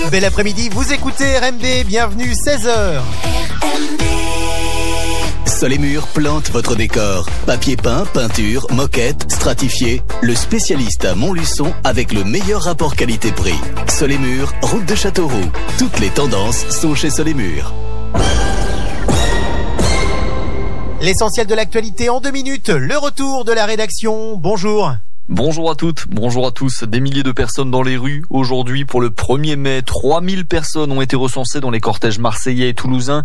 Bel après-midi, vous écoutez RMD, bienvenue 16h. Sol et Murs plante votre décor. Papier peint, peinture, moquette, stratifié. Le spécialiste à Montluçon avec le meilleur rapport qualité-prix. Sol et Murs, route de Châteauroux. Toutes les tendances sont chez Sol et Murs. L'essentiel de l'actualité en 2 minutes, le retour de la rédaction. Bonjour. Bonjour à toutes, bonjour à tous. Des milliers de personnes dans les rues. Aujourd'hui, pour le 1er mai, 3000 personnes ont été recensées dans les cortèges marseillais et toulousains,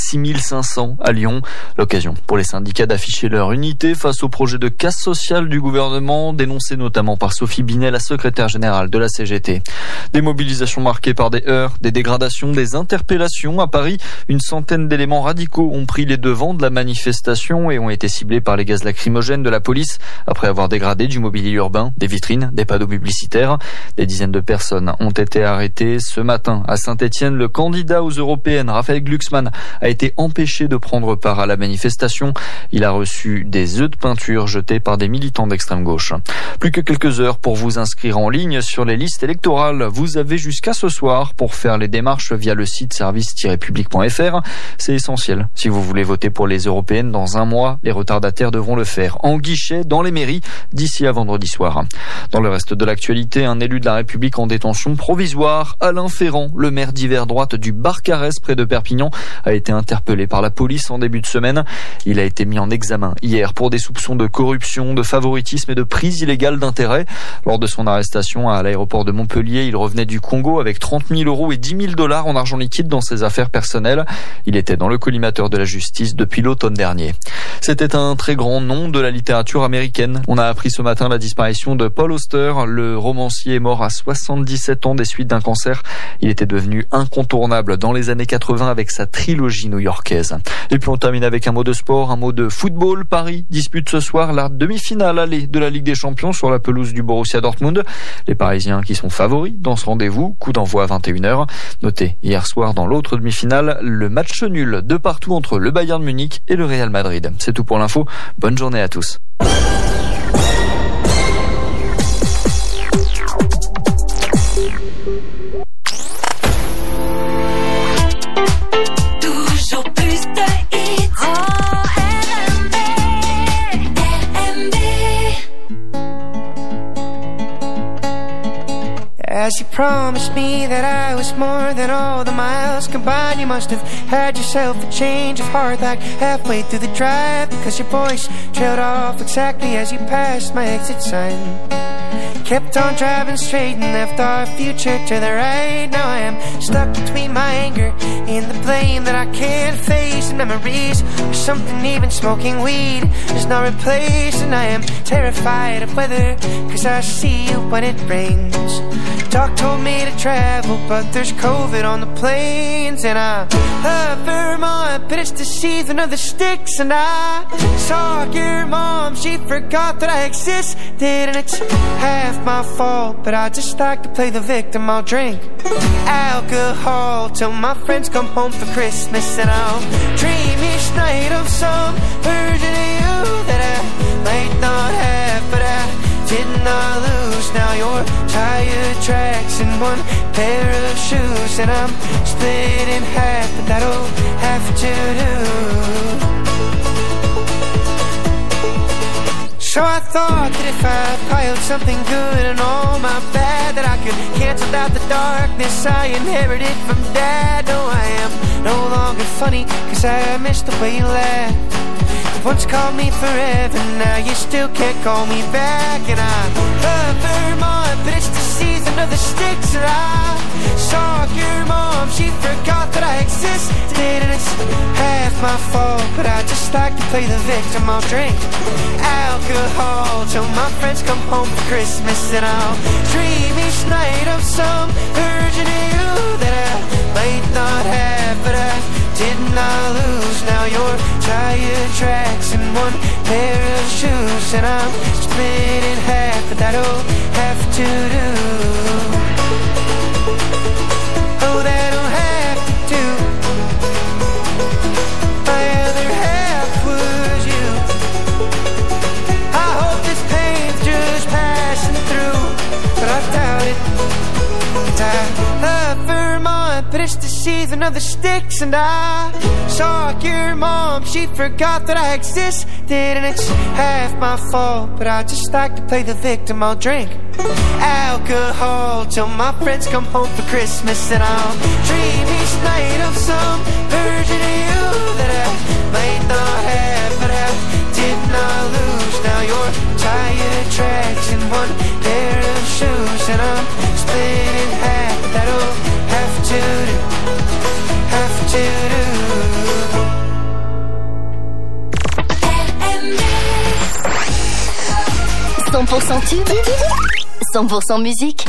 6500 à Lyon. L'occasion pour les syndicats d'afficher leur unité face au projet de casse sociale du gouvernement, dénoncé notamment par Sophie Binet, la secrétaire générale de la CGT. Des mobilisations marquées par des heurts, des dégradations, des interpellations. À Paris, une centaine d'éléments radicaux ont pris les devants de la manifestation et ont été ciblés par les gaz lacrymogènes de la police après avoir dégradé du mobilier urbain, des vitrines, des panneaux publicitaires. Des dizaines de personnes ont été arrêtées. Ce matin, à Saint-Étienne, le candidat aux européennes, Raphaël Glucksmann, a été empêché de prendre part à la manifestation. Il a reçu des œufs de peinture jetés par des militants d'extrême gauche. Plus que quelques heures pour vous inscrire en ligne sur les listes électorales. Vous avez jusqu'à ce soir pour faire les démarches via le site service-public.fr. C'est essentiel. Si vous voulez voter pour les européennes dans un mois, les retardataires devront le faire en guichet dans les mairies d'ici à vendredi soir. Dans le reste de l'actualité, un élu de la République en détention provisoire, Alain Ferrand, le maire d'hiver droite du Barcarès près de Perpignan, a été interpellé par la police en début de semaine. Il a été mis en examen hier pour des soupçons de corruption, de favoritisme et de prise illégale d'intérêt. Lors de son arrestation à l'aéroport de Montpellier, il revenait du Congo avec 30 000 € et 10 000 $ en argent liquide dans ses affaires personnelles. Il était dans le collimateur de la justice depuis l'automne dernier. C'était un très grand nom de la littérature américaine. On a appris ce matin la disparition de Paul Auster. Le romancier est mort à 77 ans des suites d'un cancer. Il était devenu incontournable dans les années 80 avec sa trilogie new-yorkaise. Et puis on termine avec un mot de sport, un mot de football. Paris dispute ce soir la demi-finale allée de la Ligue des Champions sur la pelouse du Borussia Dortmund. Les Parisiens qui sont favoris dans ce rendez-vous, coup d'envoi à 21h. Notez hier soir dans l'autre demi-finale, le match nul de partout entre le Bayern Munich et le Real Madrid. C'est tout pour l'info. Bonne journée à tous. As you promised me that I was more than all the miles combined, you must have had yourself a change of heart like halfway through the drive, because your voice trailed off exactly as you passed my exit sign. Kept on driving straight and left our future to the right. Now I am stuck between my anger and the blame that I can't face, and memories of something even smoking weed is not replaced. And I am terrified of weather, cause I see you when it rains. Doc told me to travel, but there's COVID on the planes. And I love Vermont, but it's the season of the sticks. And I saw your mom, she forgot that I existed. And it's half my fault, but I just like to play the victim. I'll drink alcohol till my friends come home for Christmas. And I'll dream each night of some version of you that I might not have, but I did not lose. Now you're tire tracks in one pair of shoes, and I'm split in half, but that'll have to do. So I thought that if I piled something good and all my bad, that I could cancel out the darkness I inherited from Dad. No, I am no longer funny, cause I miss the way you laughed. You once called me forever, now you still can't call me back. And I love Vermont, but it's the season of the sticks. And I saw your mom, she forgot that I existed. And it's half my fault, but I just like to play the victim. I'll drink alcohol till my friends come home for Christmas. And I'll dream each night of some version of you that I might not have, but I did not lose. Now you're tire tracks in one pair of shoes, and I'm split in half, but that'll have to do. Oh, that'll have to do. My other half was you. I hope this pain's just passing through, but I doubt it. And I love Vermont, season of the sticks. And I saw your mom, she forgot that I existed. And it's half my fault, but I just like to play the victim. I'll drink alcohol till my friends come home for Christmas. And I'll dream each night of some version of you that I might not have, but I did not lose. Now you're tired tracks in one pair of shoes, and I'm split in half. That'll have to do, have to do. 100% tube, 100% musique.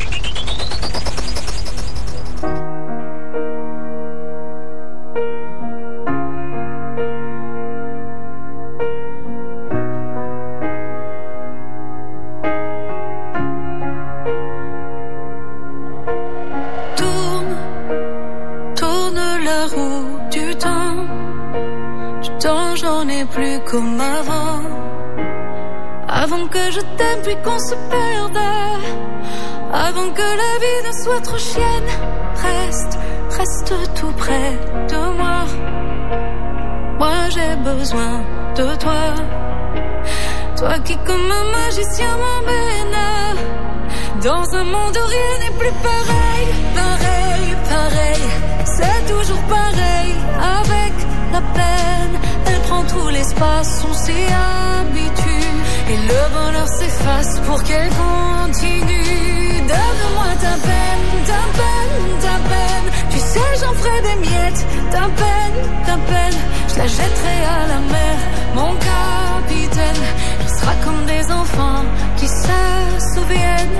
Tourne la roue du temps. Du temps, j'en ai plus comme avant. Avant que je t'aime puis qu'on se perde, avant que la vie ne soit trop chienne, reste tout près de moi. Moi j'ai besoin de toi, toi qui comme un magicien m'emmène dans un monde où rien n'est plus pareil. Pareil, c'est toujours pareil. Avec la peine, elle prend tout l'espace, on s'y habitue. Et le bonheur s'efface pour qu'elle continue. Donne-moi ta peine. Tu sais, j'en ferai des miettes. Ta peine, je la jetterai à la mer. Mon capitaine, il sera comme des enfants qui se souviennent.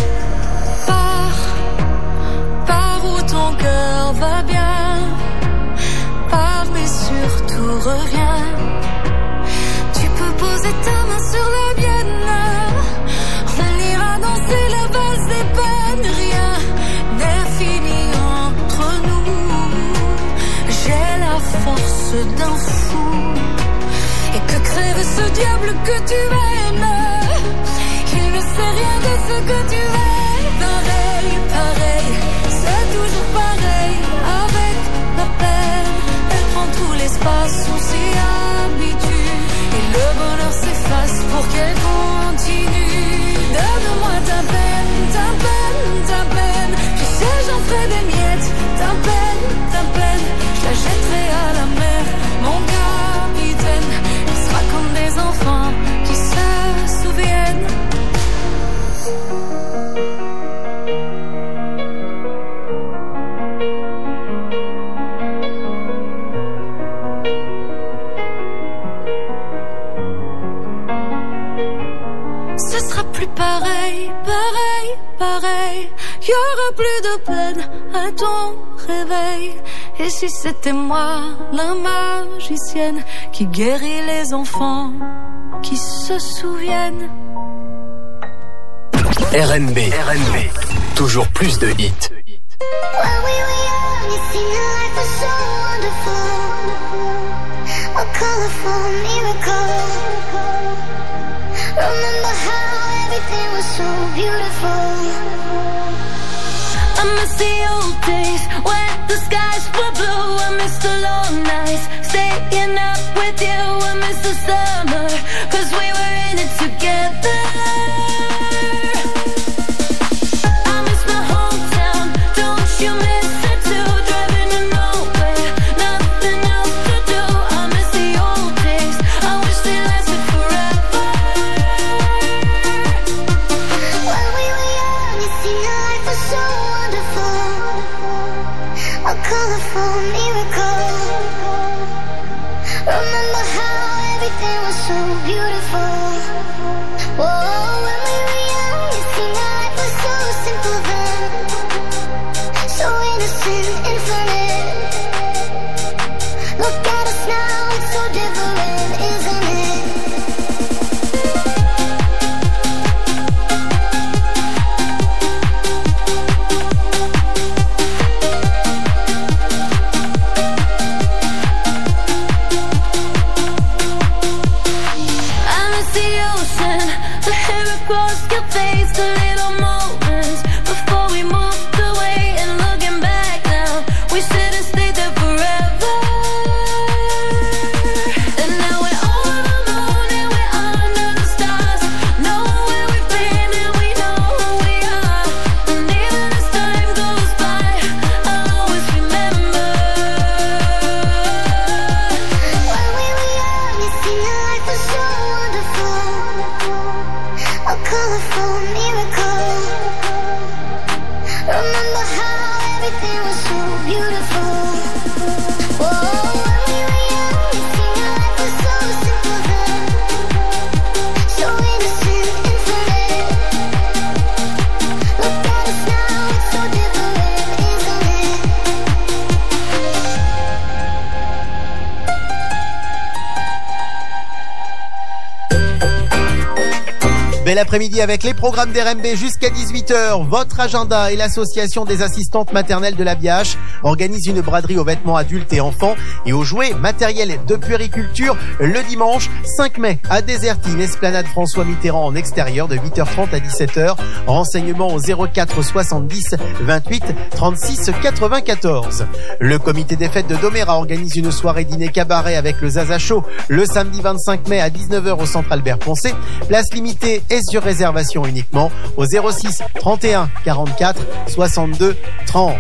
Pars où ton cœur va bien. Pars mais surtout reviens. Tu peux poser ta main sur la mienne. On ira danser la valse des peines. Rien n'est fini entre nous. J'ai la force d'un fou. Et que crève ce diable que tu aimes. Il ne sait rien de ce que tu aimes. Pareil, c'est toujours pareil. Avec la peine, elle prend tout l'espace, on s'y habitue. Et le bonheur s'efface pour qu'elle continue. Donne-moi ta peine. Tu sais, j'en ferai des miettes. Ta peine, je la jetterai à la mer. Mon capitaine, il sera comme des enfants qui se souviennent. Pareil, y'aura plus de peine à ton réveil. Et si c'était moi, la magicienne, qui guérit les enfants, qui se souviennent. RNB, toujours plus de hits. When we were young, it seemed life was so wonderful, a colorful miracle. Remember how everything was so beautiful. I miss the old days when the skies were blue. I miss the long nights staying up with you. I miss the summer, 'cause we were in it together. I miss my hometown, don't you miss it too? Driving to nowhere, nothing else to do. I miss the old days, I wish they lasted forever. When we were young, it seemed life was so wonderful, a colorful miracle. Remember how everything was so beautiful. Whoa, when we were young, it seemed life was so simple then, so innocent, infinite. Look at us now, it's so different, isn't it? I miss the ocean, the hair across your face, the little moments before we moved away. And looking back now, we We should have stayed there forever. And now we're over the moon and we're under the stars. Know where we've been and we know who we are. And even as time goes by, I'll always remember. When we were young, it seemed that life was so wonderful, a colorful miracle. Remember how everything was so beautiful. Whoa, when we were young, it seemed that life was so simple then, so innocent, infinite. Look at us now, it's so different, isn't it? Bel après-midi avec les programmes d'RMB jusqu'à 18h. Votre agenda et l'association des assistantes maternelles de la Biache organisent une braderie aux vêtements adultes et enfants et aux jouets matériels de puériculture le dimanche 5 mai à Désertine, esplanade François Mitterrand en extérieur de 8h30 à 17h. Renseignements au 04 70 28 36 94. Le comité des fêtes de Doméra organise une soirée dîner cabaret avec le Zaza Show le samedi 25 mai à 19h au centre Albert Poncet. Place limitée et sur réservation uniquement au 06 31 44 62 30.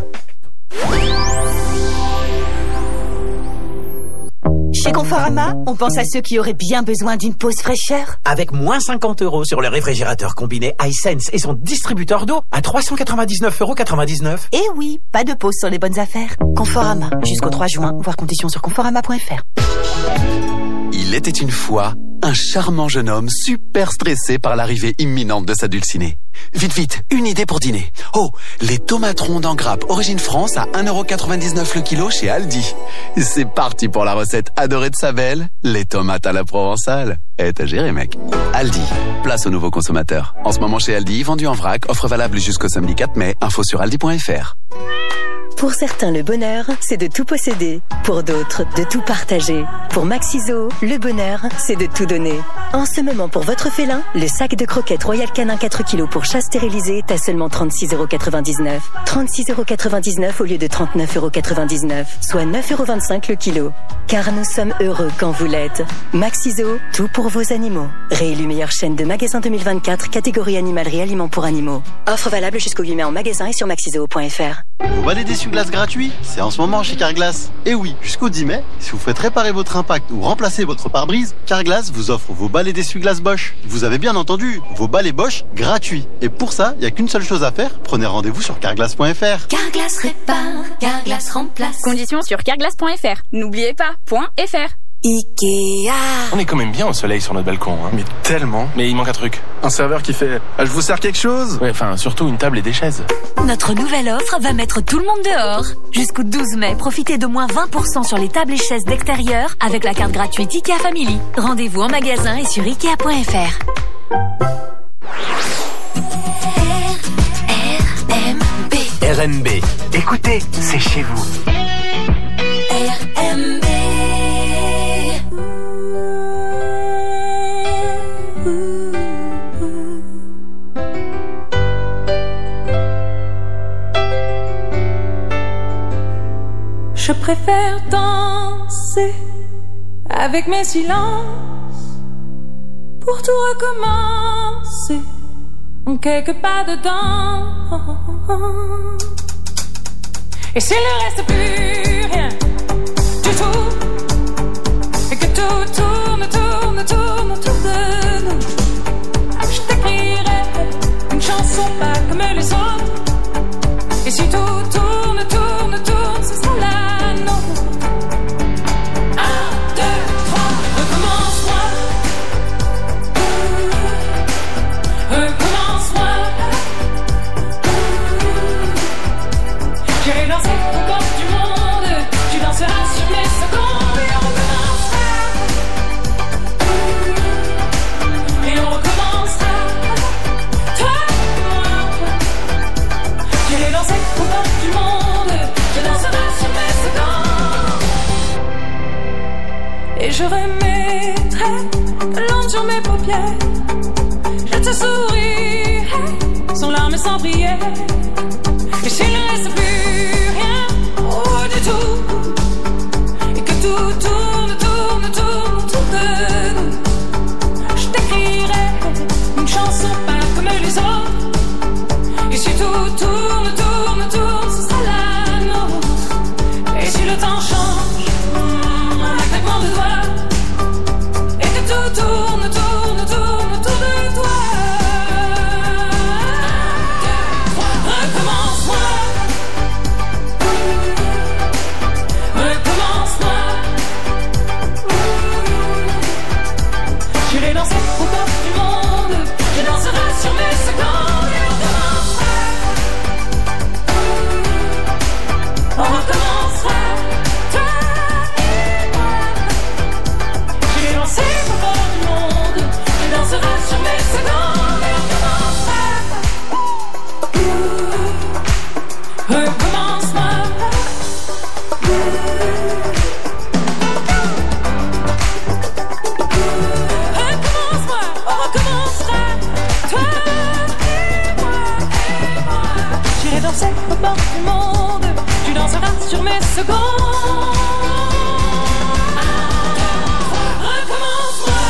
Chez Conforama, on pense à ceux qui auraient bien besoin d'une pause fraîcheur. Avec moins 50 € sur le réfrigérateur combiné iSense et son distributeur d'eau à 399,99 €. Et oui, pas de pause sur les bonnes affaires. Conforama, jusqu'au 3 juin, voir conditions sur conforama.fr. Il était une fois un charmant jeune homme super stressé par l'arrivée imminente de sa dulcinée. Vite, vite, une idée pour dîner. Oh, les tomates rondes en grappe origine France à 1,99 € le kilo chez Aldi. C'est parti pour la recette adorée de sa belle, les tomates à la provençale. T'as géré, mec. Aldi, place aux nouveaux consommateurs. En ce moment chez Aldi, vendu en vrac, offre valable jusqu'au samedi 4 mai, info sur aldi.fr. Pour certains, le bonheur, c'est de tout posséder. Pour d'autres, de tout partager. Pour Maxiso, le bonheur, c'est de tout donner. En ce moment, pour votre félin, le sac de croquettes Royal Canin 4 kg pour chat stérilisé est à seulement 36,99 €. 36,99 € au lieu de 39,99 €, soit 9,25 € le kilo. Car nous sommes heureux quand vous l'êtes. Maxiso, tout pour vos animaux. Réélu meilleure chaîne de magasins 2024, catégorie animalerie aliments pour animaux. Offre valable jusqu'au 8 mai en magasin et sur maxiso.fr. Vous valez des essuie-glace gratuit, c'est en ce moment chez Carglass. Et oui, jusqu'au 10 mai, si vous faites réparer votre impact ou remplacer votre pare-brise, Carglass vous offre vos balais d'essuie-glace Bosch. Vous avez bien entendu, vos balais Bosch gratuits. Et pour ça, il n'y a qu'une seule chose à faire, prenez rendez-vous sur carglass.fr. Carglass répare, Carglass remplace. Conditions sur carglass.fr. N'oubliez pas, .fr. Ikea. On est quand même bien au soleil sur notre balcon, hein. Mais tellement. Mais il manque un truc. Un serveur qui fait « Je vous sers quelque chose ?» Ouais, enfin, surtout une table et des chaises. Notre nouvelle offre va mettre tout le monde dehors. Jusqu'au 12 mai, profitez de moins 20% sur les tables et chaises d'extérieur avec la carte gratuite Ikea Family. Rendez-vous en magasin et sur Ikea.fr. RMB. RMB. Écoutez, c'est chez vous. RMB. Je préfère danser avec mes silences pour tout recommencer en quelques pas dedans. Et s'il ne reste plus rien du tout, et que tout tourne autour de nous, je t'écrirai une chanson pas comme les autres. Et si tout tourne, ce sera la nôtre. 1, 2, 3, recommence-moi. Recommence-moi. J'irai danser au bord du monde. Tu danseras sur mes secondes. Et on recommencera. Et on recommencera. Toi et moi. J'irai danser au bord du monde. Je danserai sur mes secondes. Et je remettrai de l'encre sur mes paupières. Je te sourirai sans larmes et sans prière. Et s'il ne reste plus rien, oh au bord du monde. Tu danseras sur mes secondes et on recommencera, toi et moi. J'irai danser au bord du monde. Tu danseras sur mes secondes et on recommencera. Recommence-moi. Danser au bord du monde, tu danseras sur mes secondes. Recommence-moi.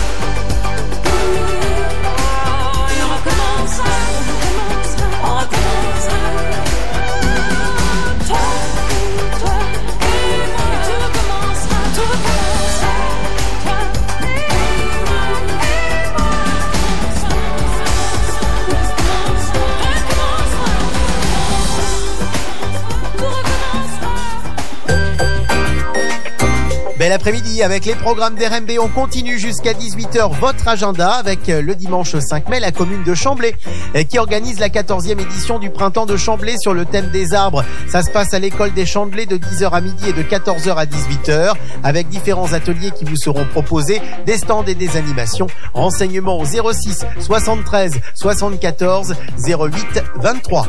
Et on recommencera, on recommencera. Toi et moi, tout recommencera, tout recommencera. Toi et moi, Bel après-midi avec les programmes d'RMB. On continue jusqu'à 18h votre agenda avec le dimanche 5 mai, la commune de Chamblay qui organise la 14e édition du printemps de Chamblay sur le thème des arbres. Ça se passe à l'école des Chamblay de 10h à midi et de 14h à 18h avec différents ateliers qui vous seront proposés, des stands et des animations. Renseignements au 06 73 74 08 23.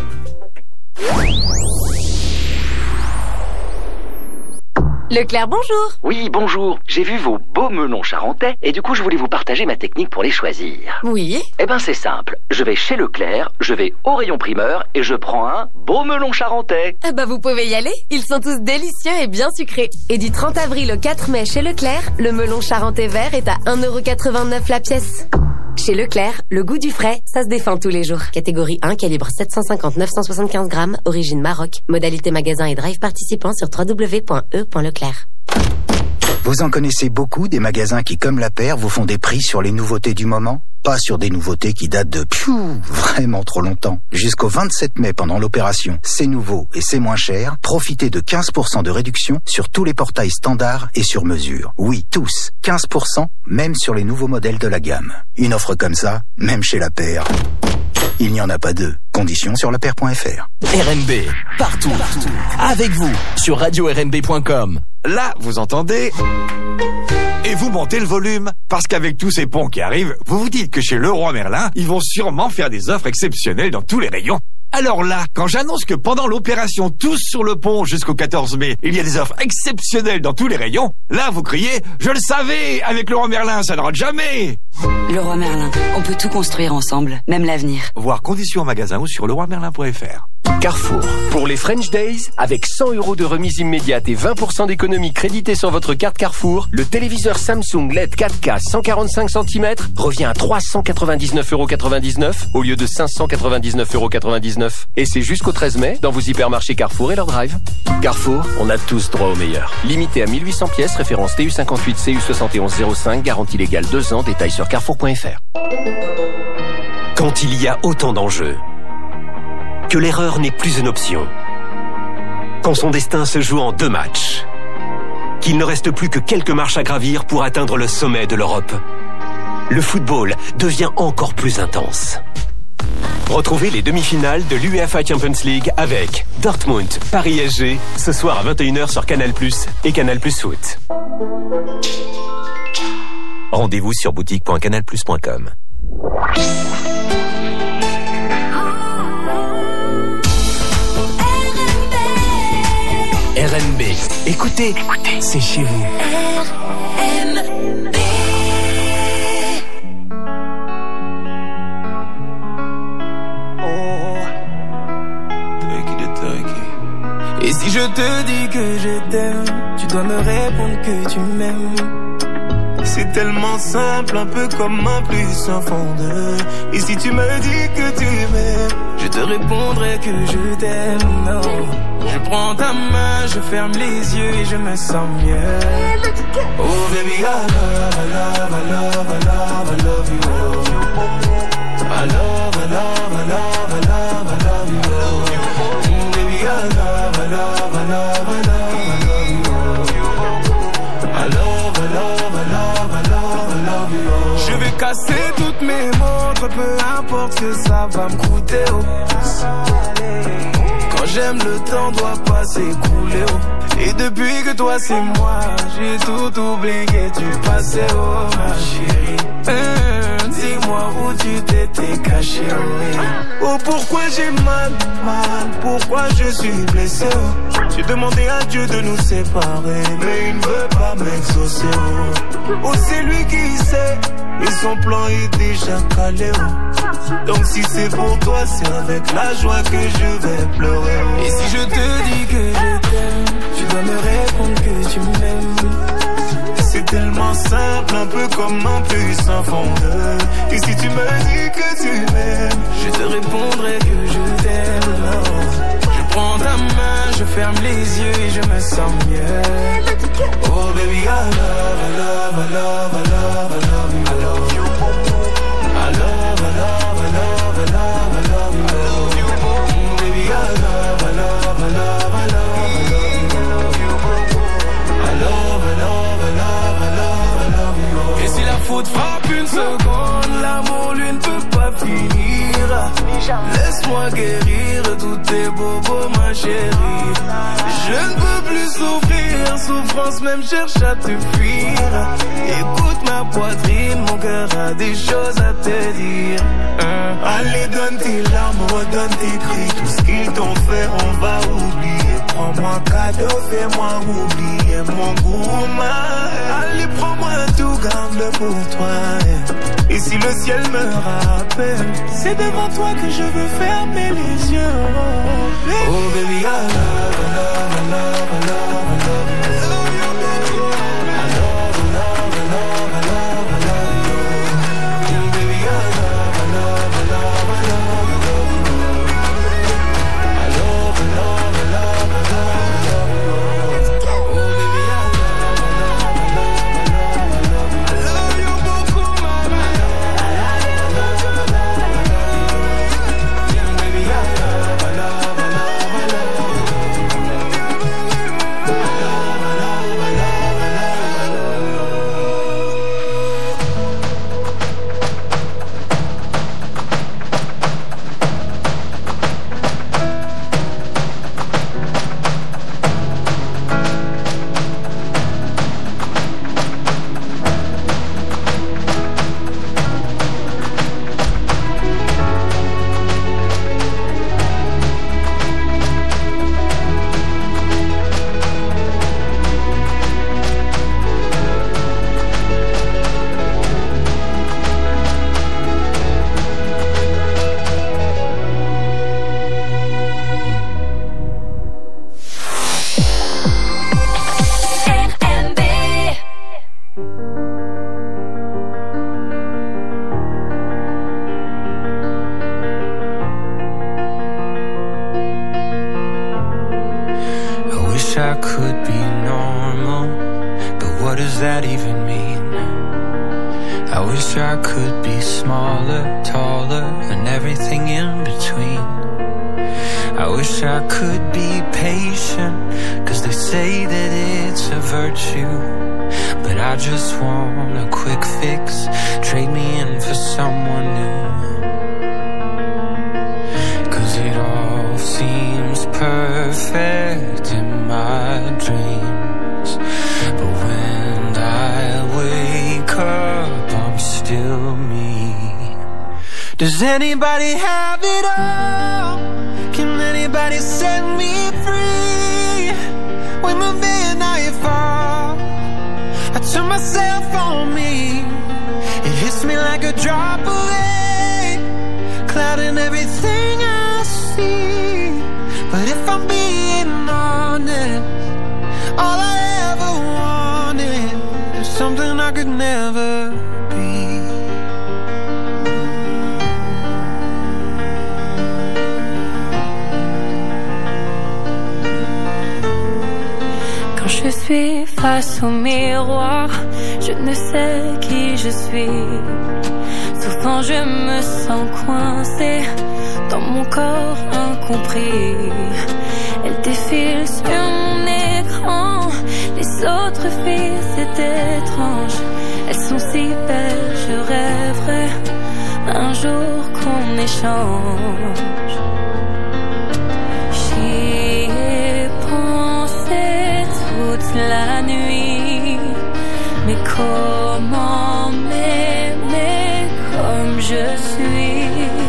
Leclerc, bonjour. Oui, bonjour. J'ai vu vos beaux melons charentais et du coup, je voulais vous partager ma technique pour les choisir. Oui. Eh ben, c'est simple. Je vais chez Leclerc, je vais au rayon primeur et je prends un beau melon charentais. Ah bah, vous pouvez y aller. Ils sont tous délicieux et bien sucrés. Et du 30 avril au 4 mai chez Leclerc, le melon charentais vert est à 1,89€ la pièce. Chez Leclerc, le goût du frais, ça se défend tous les jours. Catégorie 1, calibre 750-975 grammes, origine Maroc. Modalité magasin et drive participant sur www.e.leclerc. Vous en connaissez beaucoup des magasins qui, comme la paire, vous font des prix sur les nouveautés du moment? Pas sur des nouveautés qui datent de vraiment trop longtemps. Jusqu'au 27 mai pendant l'opération C'est nouveau et c'est moins cher, profitez de 15% de réduction sur tous les portails standards et sur mesure. Oui, tous. 15%, même sur les nouveaux modèles de la gamme. Une offre comme ça, même chez la paire, il n'y en a pas deux. Conditions sur lapaire.fr. RMB, partout, avec vous, sur radio-rmb.com. Là, vous entendez? Et vous montez le volume, parce qu'avec tous ces ponts qui arrivent, vous vous dites que chez Leroy Merlin, ils vont sûrement faire des offres exceptionnelles dans tous les rayons. Alors là, quand j'annonce que pendant l'opération Tous sur le pont jusqu'au 14 mai, il y a des offres exceptionnelles dans tous les rayons, là vous criez « Je le savais, avec Leroy Merlin, ça ne rate jamais !» Leroy Merlin, on peut tout construire ensemble, même l'avenir. Voir conditions en magasin ou sur leroymerlin.fr. Carrefour. Pour les French Days, avec 100€ de remise immédiate et 20% d'économie créditée sur votre carte Carrefour, le téléviseur Samsung LED 4K 145 cm revient à 399,99€ au lieu de 599,99€. Et c'est jusqu'au 13 mai dans vos hypermarchés Carrefour et leur drive. Carrefour, on a tous droit au meilleur. Limité à 1800 pièces, référence TU58 CU7105, garantie légale 2 ans, détails sur carrefour.fr. Quand il y a autant d'enjeux, que l'erreur n'est plus une option, quand son destin se joue en 2 matchs, qu'il ne reste plus que quelques marches à gravir pour atteindre le sommet de l'Europe, le football devient encore plus intense. Retrouvez les demi-finales de l'UEFA Champions League avec Dortmund, Paris SG, ce soir à 21h sur Canal+ et Canal+ Foot. Rendez-vous sur boutique.canalplus.com. RMB. Écoutez, c'est chez vous. RMB. Et si je te dis que je t'aime, tu dois me répondre que tu m'aimes. C'est tellement simple, un peu comme un plus un fond de. Et si tu me dis que tu m'aimes, je te répondrai que je t'aime. Non. Je prends ta main, je ferme les yeux et je me sens mieux. Oh baby, I love, I love, I love, I love, I love you. I love, I love, I love, I love, I love you. Baby, I love, I love, I love, I love, I love you. I love, I love, I love, I love, I love you. Je vais casser fais toutes mes montres, peu importe ce que ça va me coûter, oh. Quand j'aime, le temps doit pas s'écouler, oh. Et depuis que toi c'est moi, j'ai tout oublié du passé, oh ma chérie. Dis-moi où tu t'étais caché, oh. Oh pourquoi j'ai mal, pourquoi je suis blessé, oh. J'ai demandé à Dieu de nous séparer, mais il ne veut pas m'exaucer, oh. Oh c'est lui qui sait, et son plan est déjà calé, oh. Donc si c'est pour toi, c'est avec la joie que je vais pleurer, oh. Et si je te dis que je t'aime, tu dois me répondre que tu m'aimes. C'est tellement simple, un peu comme un puissant fondeur. Et si tu me dis que tu m'aimes, je te répondrai que je t'aime. Je prends ta main, je ferme les yeux et je me sens mieux. Oh baby, I love, I love, I love, I love, I love you. I love you. I love, I love, I love, I love, I love you. I love you. Baby, I love, I love, I love, I love. Et si la faute frappe une seconde, l'amour lui ne peut pas finir. Laisse-moi guérir tous tes bobos, ma chérie. Je ne peux plus souffrir, souffrance même cherche à te fuir. Écoute ma poitrine, mon cœur a des choses à te dire. Allez donne tes larmes, redonne tes cris. Tout ce qu'ils t'ont fait on va oublier. Prends-moi cadeau, fais-moi oublier mon gourmand. Allez prends-moi tout, garde-le pour toi. Et si le ciel me rappelle, c'est devant toi que je veux fermer les yeux. Oh baby, I love, I love, I love, I love, I love you. Does anybody have it all? Can anybody set me free? When the midnight falls, I turn myself on me. It hits me like a drop of rain, clouding everything I see. But if I'm being honest, all I ever wanted is something I could never be. Je suis face au miroir, je ne sais qui je suis. Souvent je me sens coincée dans mon corps incompris. Elle défile sur mon écran, les autres filles c'est étrange. elles sont si belles, je rêverais un jour qu'on échange. J'y ai pensé toute la nuit, mais comment m'aimer comme je suis?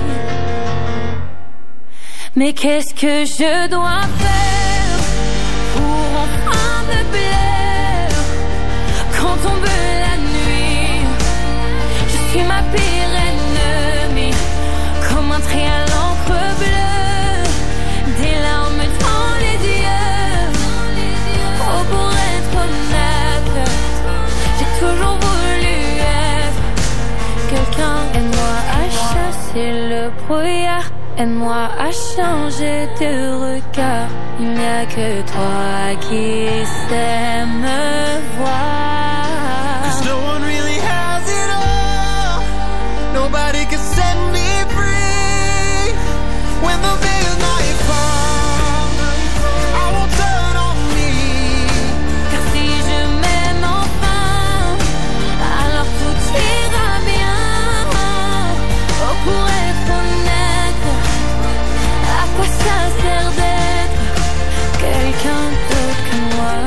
Mais qu'est-ce que je dois faire pour enfin me plaire? Quand tombe la nuit, je suis ma pire ennemie, comme un trait à l'encre bleue, des larmes dans les yeux. Oh, pour être honnête, j'ai toujours voulu être quelqu'un. Aide-moi à chasser le brouillard, aide-moi à changer de regard. Il n'y a que toi qui sais me voir. 'Cause no one really has it all. Nobody can set me free. When the midnight falls, I won't turn on me. Car si je m'aime enfin, alors tout ira bien. Oh, pour être honnête, à quoi ça sert d'être quelqu'un d'autre que moi?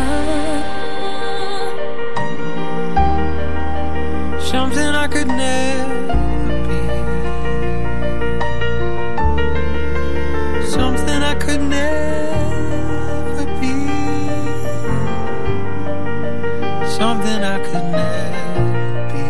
Something I could never be. Something I could never be. Something I could never be.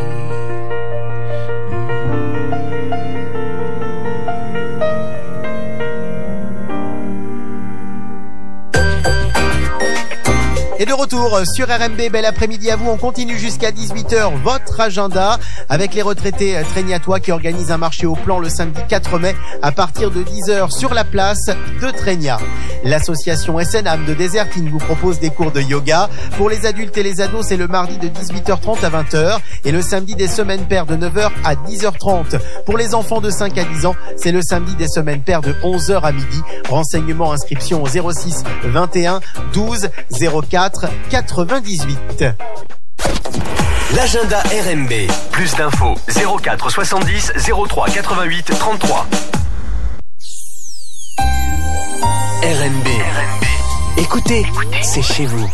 Et de retour sur RMB, bel après-midi à vous. On continue jusqu'à 18h votre agenda avec les retraités Trégnatois qui organisent un marché au plan le samedi 4 mai à partir de 10h sur la place de Trégnat. L'association SNAM de Désertine vous propose des cours de yoga. Pour les adultes et les ados, c'est le mardi de 18h30 à 20h et le samedi des semaines paires de 9h à 10h30. Pour les enfants de 5 à 10 ans, c'est le samedi des semaines paires de 11h à midi. Renseignements, inscription au 06 21 12 04 98. L'agenda RMB. Plus d'infos 04 70 03 88 33. RMB. Écoutez, c'est chez vous.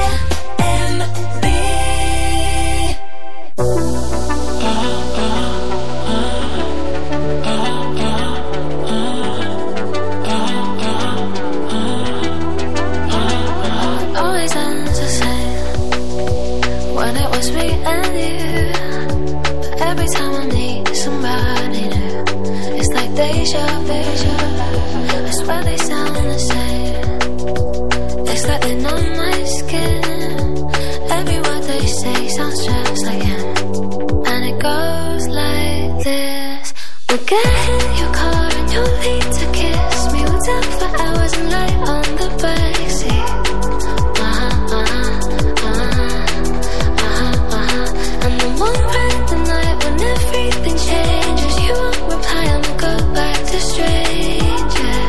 Every time I meet somebody new, it's like deja vu. I swear they sound the same. It's like they're on my skin. Every word they say sounds just like him. And it goes like this. We'll get in your car and you'll need to kiss me. We'll talk for hours and lie on the backseat. And then one night the night when everything changes, you won't reply, I'ma go back to strangers.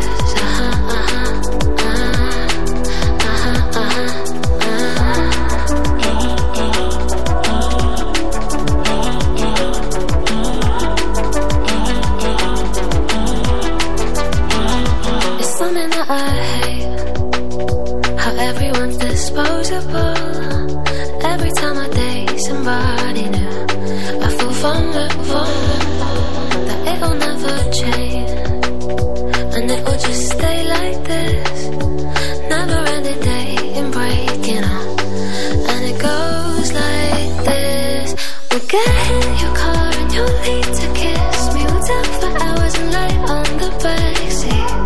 It's something that I hate, how everyone's disposable. Every time I date somebody new, I feel vulnerable, that it'll never change, and it will just stay like this. Never ending dating, breaking up, and it goes like this. We'll get in your car and you'll need to kiss me. We'll talk for hours and lie on the backseat.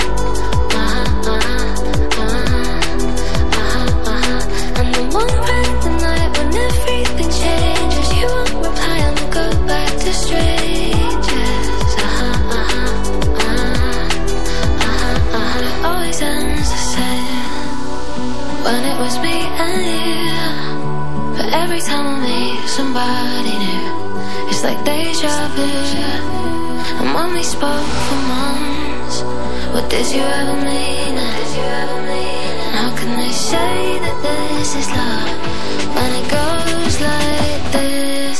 And then one night the night when everything changes, you won't reply, I'ma go back to strangers. It always ends the same when it was me and you. But every time I meet somebody new, it's like deja vu. And when we spoke for months, what did you ever mean? And how can they say that this is love when it goes like this?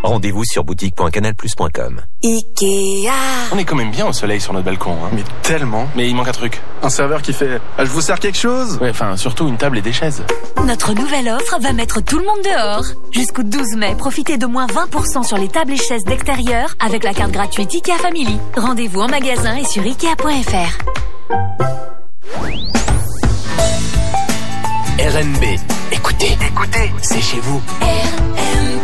Rendez-vous sur boutique.canalplus.com. Ikea. On est quand même bien au soleil sur notre balcon, hein. Mais tellement. Mais il manque un truc. Un serveur qui fait « Je vous sers quelque chose ?» Ouais, enfin, surtout une table et des chaises. Notre nouvelle offre va mettre tout le monde dehors. Jusqu'au 12 mai, profitez de moins 20% sur les tables et chaises d'extérieur avec la carte gratuite IKEA Family. Rendez-vous en magasin et sur Ikea.fr. RMB. Écoutez, c'est chez vous. RMB.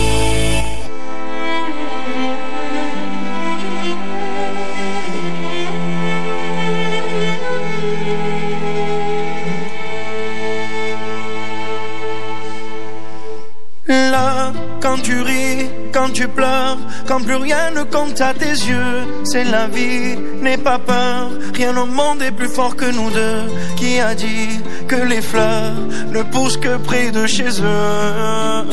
Là, quand tu ris, quand tu pleures, quand plus rien ne compte à tes yeux, c'est la vie, n'aie pas peur, rien au monde est plus fort que nous deux. Qui a dit que les fleurs ne poussent que près de chez eux?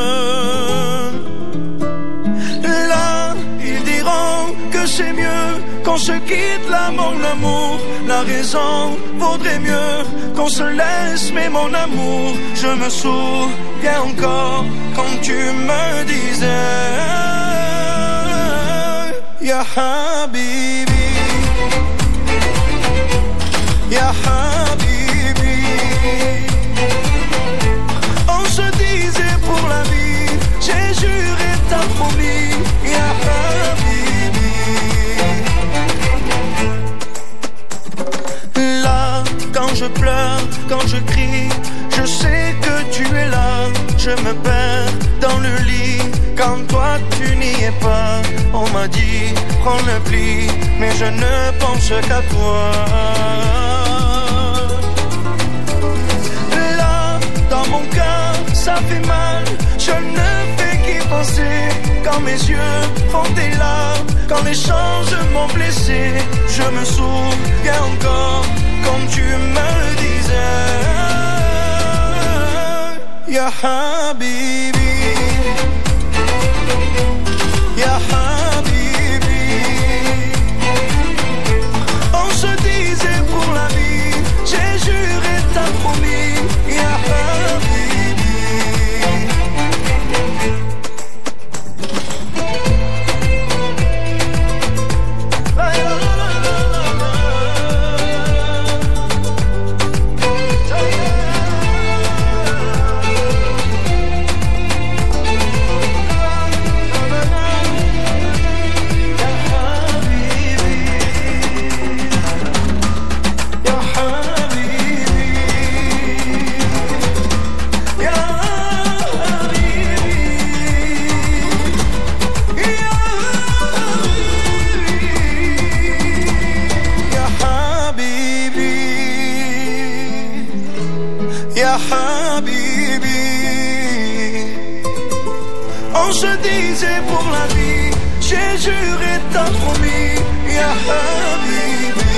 Là, ils diront que c'est mieux qu'on se quitte là, mon amour. La raison vaudrait mieux qu'on se laisse, mais mon amour, je me souviens encore quand tu me disais Ya Habibi, Ya Habibi. On se disait pour la vie, j'ai juré, t'as promis, Ya Habibi. Là, quand je pleure, quand je crie, je sais que tu es là. Je me perds dans le lit quand toi tu n'y es pas. On m'a dit prends le pli, mais je ne pense qu'à toi. Là, dans mon cœur, ça fait mal. Je ne fais qu'y penser quand mes yeux font des larmes, quand les changes m'ont blessé. Je me souviens encore quand tu me disais Ya Habibi, Ya Habibi. On se disait pour la vie, j'ai juré, t'as promis, Ya Habibi. Ya Habibi. On se disait pour la vie, j'ai juré, t'as promis, Ya Habibi,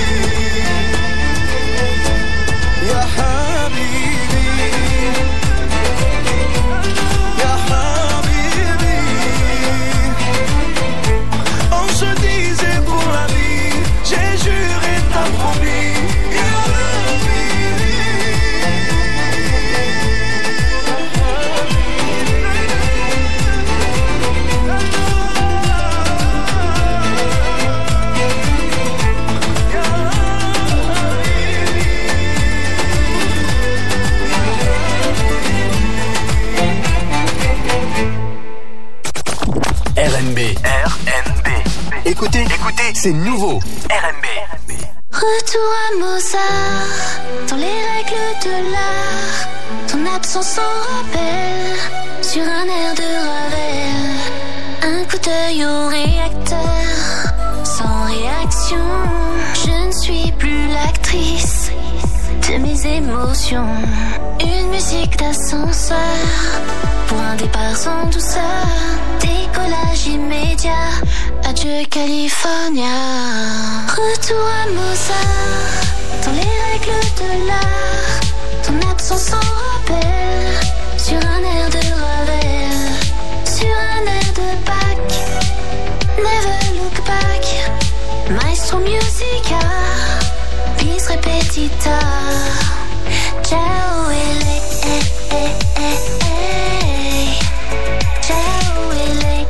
Ya Habibi, Ya Habibi. On se disait pour la vie, j'ai juré, t'as promis, Ya Habibi. RMB. Écoutez, c'est nouveau. RMB. Retour à Mozart, dans les règles de l'art. Ton absence en rappelle, sur un air de Ravel. Un coup d'œil au réacteur, sans réaction. Je ne suis plus l'actrice de mes émotions. Une musique d'ascenseur, pour un départ sans douceur. Décollage immédiat, adieu California. Retour à Mozart, dans les règles de l'art. Ton absence en rappelle, sur un air de Ravel. Sur un air de Bach, never look back. Maestro musica, bis repetita. Ciao ele, ciao ele.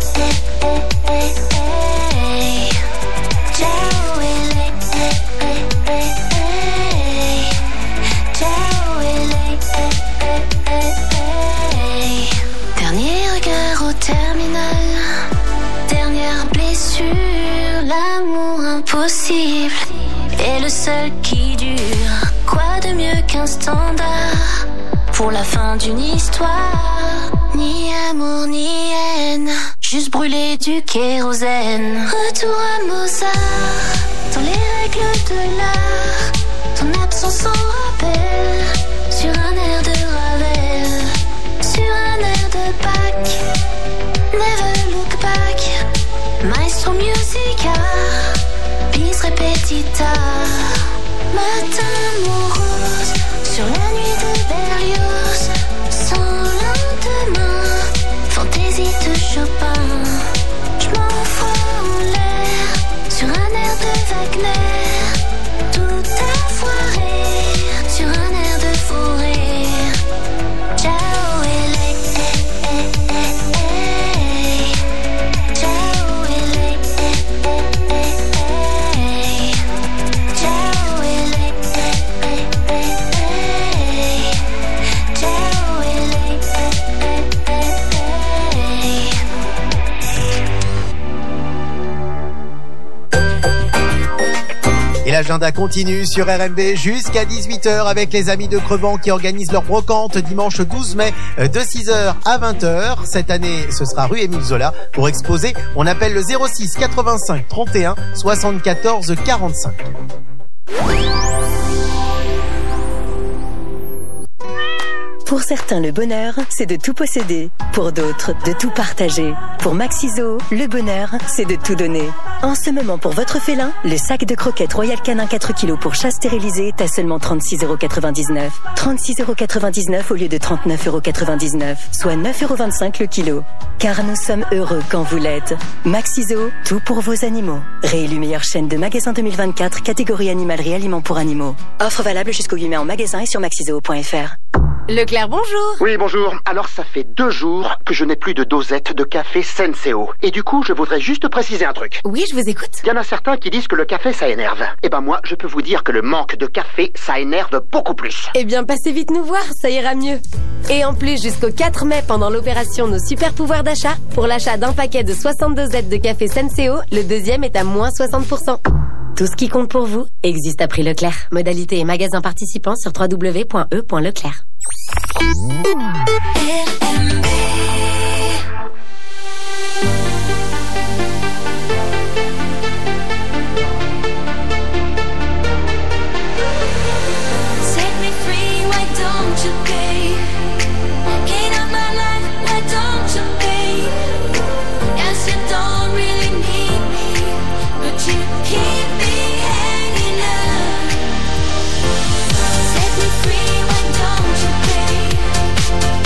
l'aventure, l'amour impossible est le seul qui dure. Quoi de mieux qu'un standard pour la fin d'une histoire? Ni amour ni haine, juste brûler du kérosène. Retour à Mozart, dans les règles de l'art. Ton absence en rappelle, sur un air de Ravel, sur un air de Bach. Never look back, Maestro Musica, bis repetita. Matin morose, sur la nuit de Berlioz, sans lendemain, fantaisie de Chopin. J'm'envoie en l'air, sur un air de Wagner, tout a foiré, sur un air de fou rire. Ciao LA, ciao LA, ciao LA, ciao Et l'agenda continue sur RMB jusqu'à 18h avec les amis de Crevant qui organisent leur brocante dimanche 12 mai de 6h à 20h. Cette année, ce sera rue Émile Zola. Pour exposer, on appelle le 06 85 31 74 45. Pour certains, le bonheur, c'est de tout posséder. Pour d'autres, de tout partager. Pour Maxiso, le bonheur, c'est de tout donner. En ce moment, pour votre félin, le sac de croquettes Royal Canin 4 kg pour chat stérilisé est à seulement 36,99 €. 36,99 € au lieu de 39,99 €, soit 9,25 € le kilo. Car nous sommes heureux quand vous l'êtes. Maxiso, tout pour vos animaux. Réélu meilleure chaîne de magasins 2024, catégorie animalerie aliments pour animaux. Offre valable jusqu'au 8 mai en magasin et sur maxiso.fr. Leclerc, bonjour. Oui, bonjour. Alors, ça fait 2 jours que je n'ai plus de dosette de café Senseo. Et du coup, je voudrais juste préciser un truc. Oui, je vous écoute. Il y en a certains qui disent que le café, ça énerve. Eh ben moi, je peux vous dire que le manque de café, ça énerve beaucoup plus. Eh bien, passez vite nous voir, ça ira mieux. Et en plus, jusqu'au 4 mai, pendant l'opération Nos Super Pouvoirs d'achat, pour l'achat d'un paquet de 60 dosettes de café Senseo, le deuxième est à moins 60%. Tout ce qui compte pour vous existe à prix Leclerc. Modalité et magasin participants sur www.e.leclerc. Set me free, why don't you pay? Walking up my life, why don't you pay? Yes, you don't really need me, but you keep me hanging up. Set me free, why don't you pay?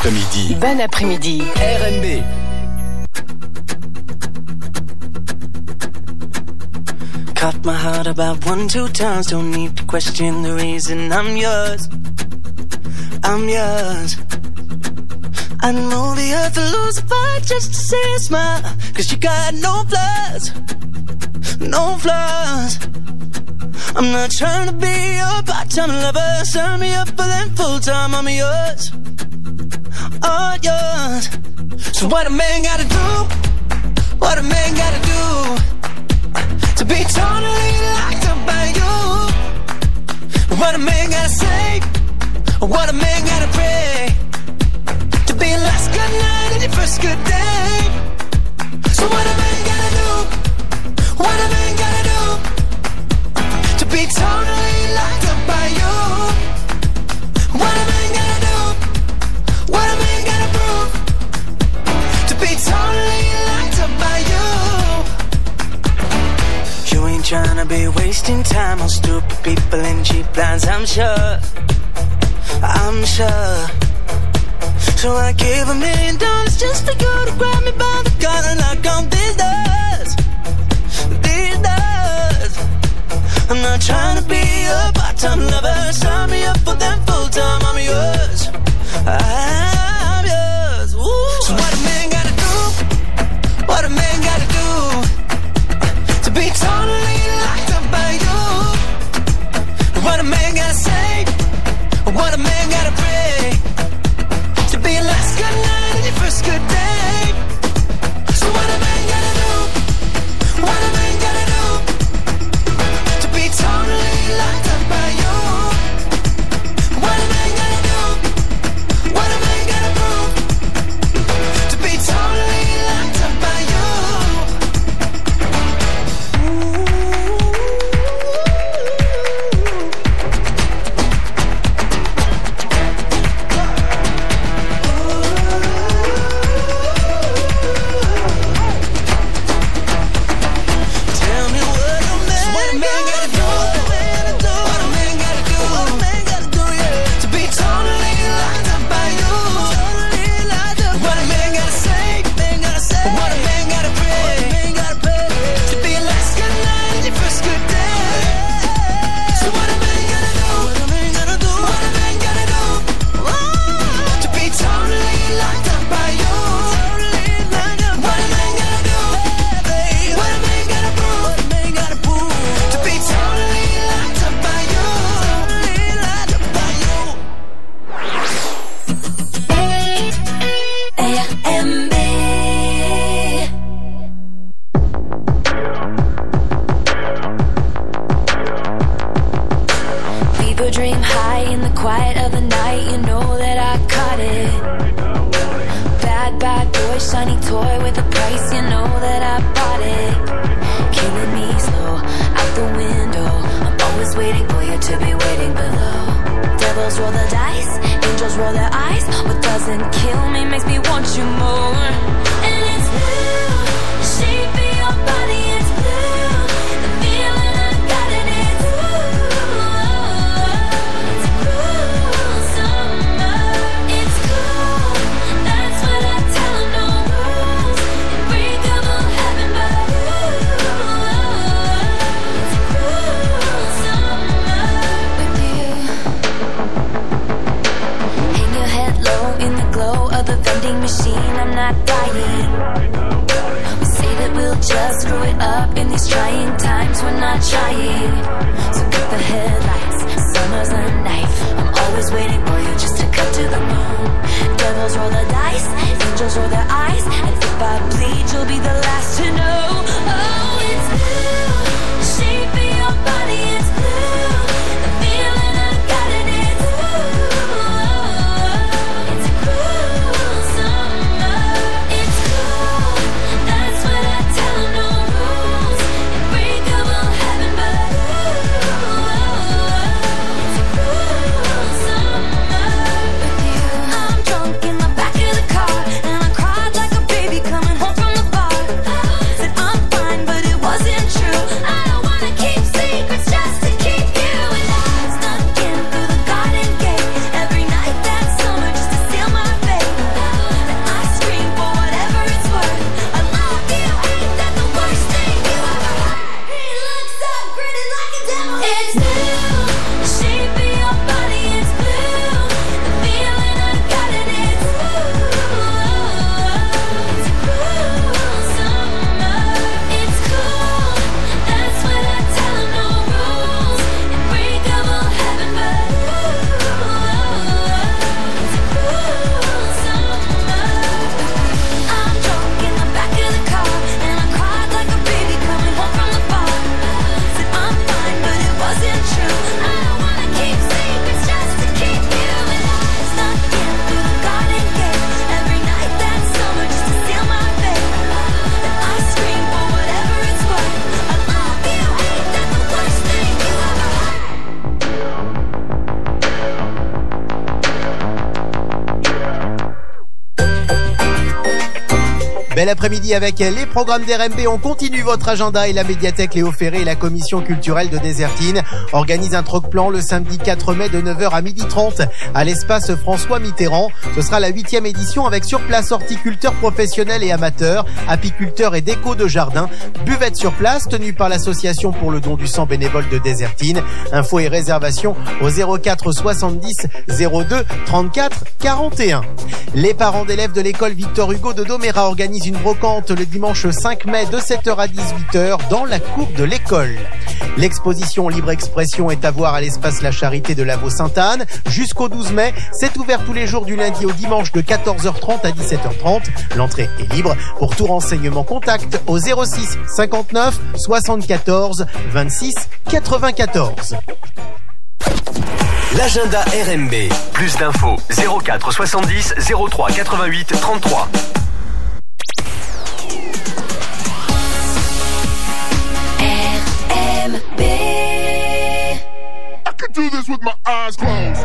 après-midi. Bon après-midi. RMB. Cut my heart about 1-2 times. Don't need to question the reason I'm yours. I'm yours. I know the earth will lose a fight just to see a smile. 'Cause you got no flaws. No flaws. I'm not trying to be your part-time lover. Sign me up for them full-time. I'm yours. All yours. So what a man gotta do? What a man gotta do to be totally locked up by you? What a man gotta say? What a man gotta pray to be your last good night and your first good day? So what a man gotta do? What a man gotta do to be totally locked up by you? What a man gotta do? What a man gotta prove to be totally locked up by you? You ain't tryna be wasting time on stupid people and cheap lines, I'm sure. I'm sure. So I gave $1 million just for you to grab me by the collar and knock on these doors. These doors. I'm not trying to be a part-time lover. Sign me up for them full-time. I'm yours. I'm yours. Ooh. So what a man gotta do? What a man gotta do to be totally locked up by you? What a man gotta say? What a man gotta pray to be your last good night and your first good day? So what a man gotta do? What a man gotta do to be totally locked up by you? What a man gotta do? What a man gotta prove to be totally locked up by you? I'm drunk in the back of the car, and I cried like a baby coming home from the bar. Bel après-midi avec les programmes d'RMB. On continue votre agenda et la médiathèque Léo Ferré et la commission culturelle de Désertine organisent un troc-plan le samedi 4 mai de 9h à 12h30 à l'espace François Mitterrand. Ce sera la 8e édition avec sur place horticulteurs professionnels et amateurs, apiculteurs et déco de jardin, buvette sur place tenue par l'association pour le don du sang bénévole de Désertine. Infos et réservations au 04 70 02 34 41. Les parents d'élèves de l'école Victor Hugo de Domérat organisent une brocante le dimanche 5 mai de 7h à 18h dans la cour de l'école. L'exposition Libre Expression est à voir à l'espace La Charité de Lavaux-Sainte-Anne jusqu'au 12 mai. C'est ouvert tous les jours du lundi au dimanche de 14h30 à 17h30. L'entrée est libre. Pour tout renseignement, contact au 06 59 74 26 94. L'agenda RMB. Plus d'infos 04 70 03 88 33. RMB. I could do this with my eyes closed.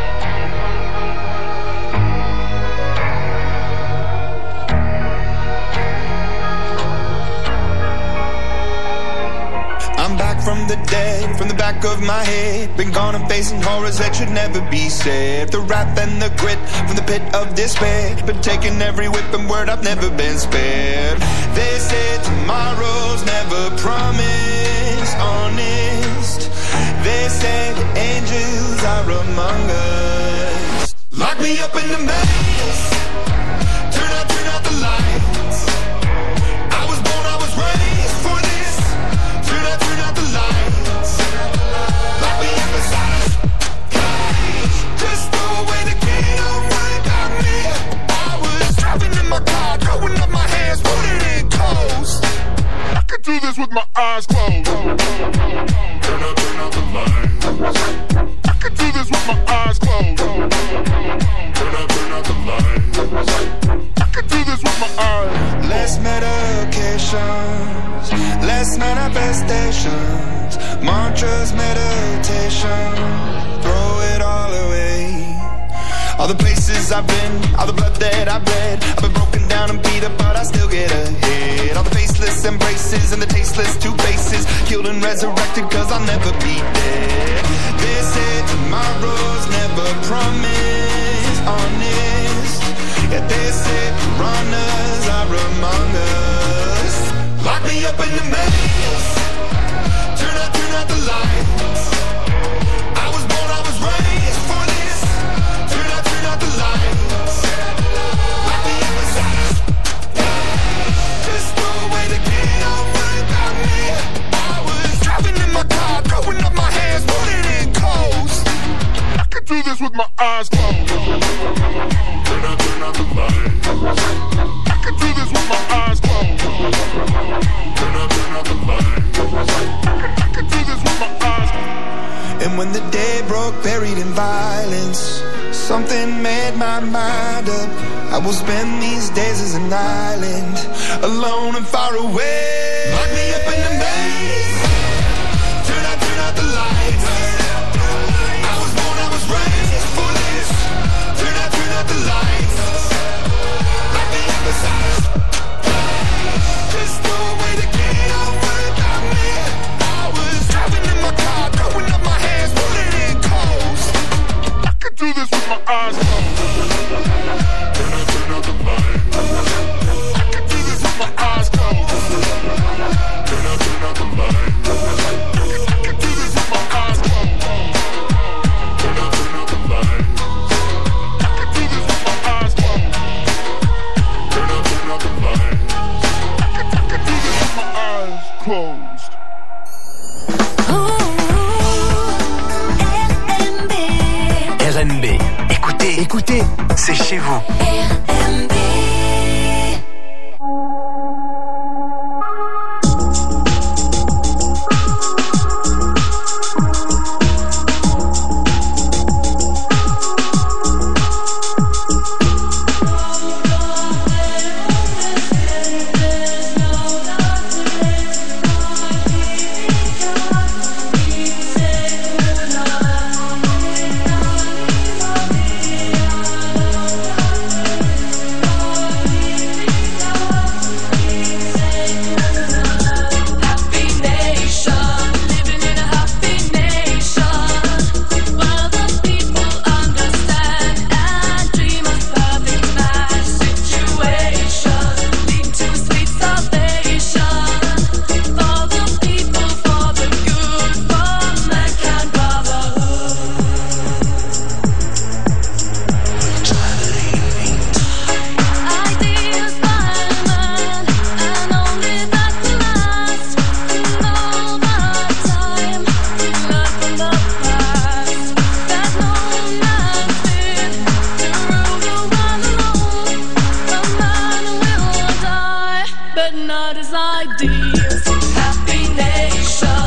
I'm back from the dead, from the back of my head. Been gone and facing horrors that should never be said. The wrath and the grit from the pit of despair. Been taking every whip and word, I've never been spared. They said tomorrow's never promised, honest. They said angels are among us. Lock me up in the maze. Turn out the lights. I was born, I was raised for this. Turn out the lights. Lock me up inside. Cage. Just throw away the key, don't worry about me. I was driving in my car, throwing up my hands, putting in coast. I could do this with my eyes closed. Turn out the lights. I could do this with my eyes closed. Turn out the lights. I could do this with my eyes. Less medications, less manifestations, mantras, meditation, throw it all away. All the places I've been, all the blood that I've bled, I've been broken down and beat up, but I still get ahead. All the faceless embraces and the tasteless two faces, killed and resurrected, cause I'll never be dead. They said tomorrow's never promised, honest. Yeah, they said piranhas are among us. Lock me up in the maze. Turn out the lights. I was born, I was raised for this. Turn out the lights. Lock me up inside. Just throw away the key, don't worry about me. I was driving in my car, throwing up my hands, putting in coast. I could do this with my eyes closed. Turn out the lights. I could do this with my eyes closed. Turn out the lights. I could do this with my eyes closed. And when the day broke, buried in violence, something made my mind up. I will spend these days as an island, alone and far away. Lock me up in the maze. Turn out the lights. I was born, I was raised for this. Turn out the lights. Lock me up inside. Just throw away the key, don't worry about me. I was driving in my car, throwing up my hands, pulling in coast. I could do this with my eyes closed. Turn out the lights. I could do this with my eyes closed. Turn out the lights. I could do this with my eyes closed. Turn out the lights. I could do this with my eyes closed. Turn out the lights. I could do this with my eyes closed. RMB. Écoutez, c'est chez vous. RMB. but not as ideas. Happy nation.